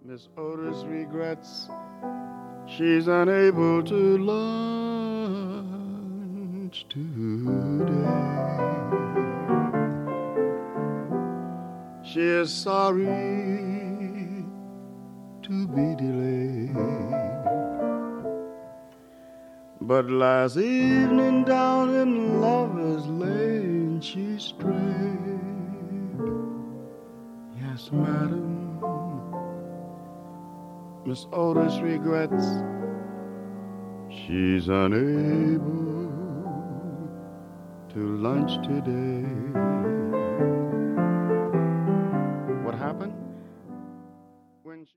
Miss Otis regrets she's unable to lunch today. She is sorry to be delayed. But last evening down in Lover's Lane she strayed. Yes, madam, Miss Otis regrets she's unable to lunch today.